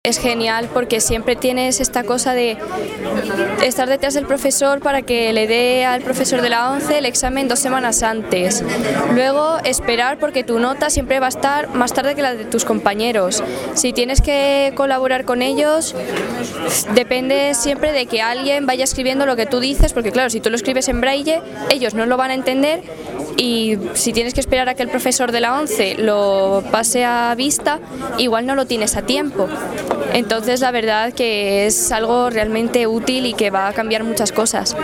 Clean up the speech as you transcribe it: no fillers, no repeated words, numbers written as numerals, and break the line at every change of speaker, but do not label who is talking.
Es genial porque siempre tienes esta cosa de estar detrás del profesor para que le dé al profesor de la 11 el examen 2 semanas antes. Luego esperar porque tu nota siempre va a estar más tarde que la de tus compañeros. Si tienes que colaborar con ellos, depende siempre de que alguien vaya escribiendo lo que tú dices, porque claro, si tú lo escribes en braille, ellos no lo van a entender, y si tienes que esperar a que el profesor de la 11 lo pase a vista, igual no lo tienes a tiempo. Entonces la verdad que es algo realmente útil y que va a cambiar muchas cosas.